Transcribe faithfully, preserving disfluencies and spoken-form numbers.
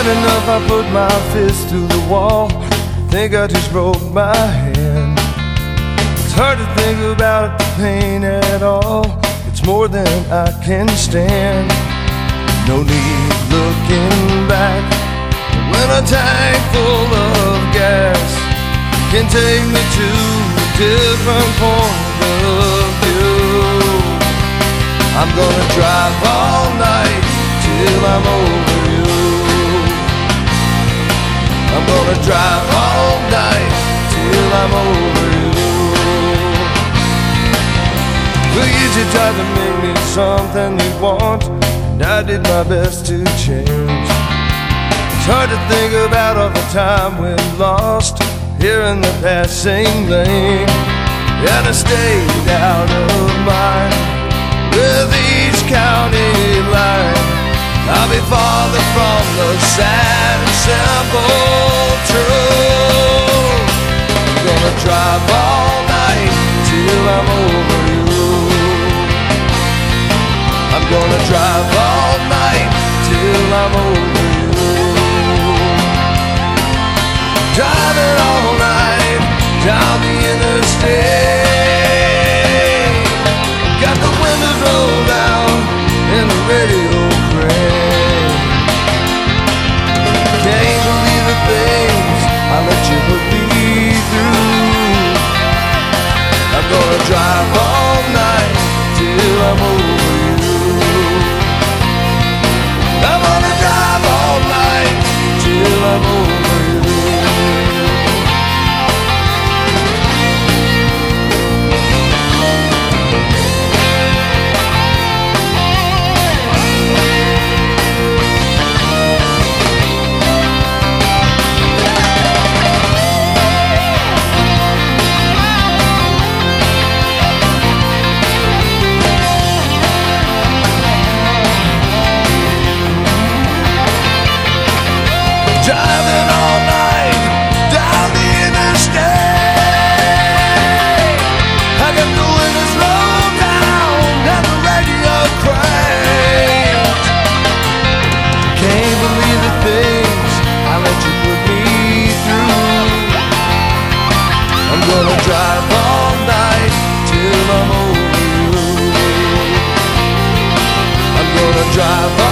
enough, I put my fist to the wall. Think I just broke my hand. It's hard to think about the pain at all. It's more than I can stand. No need looking back when a tank full of gas can take me to a different point of view. I'm gonna drive all night till I'm over you. I'm gonna drive all night till I'm over you. Well, you just tried to make me something you want, and I did my best to change. It's hard to think about all the time we lost here in the passing lane. And I stayed out of mind with each county line. I'll be farther from the sad and simple truth. I'm gonna drive all night till I'm over you. I'm gonna drive all night till I'm over you. Driving all night down the interstate. Got the windows rolled down and the radio cranked. Can't believe the things I let you put me through. I'm gonna drive all night till I'm over you. I'm gonna drive all night till I'm over you. Driving all night down the interstate. I got the windows rolled down and the radio cranked. Can't believe the things I let you put me through. I'm gonna drive all night till I'm over you. I'm gonna drive all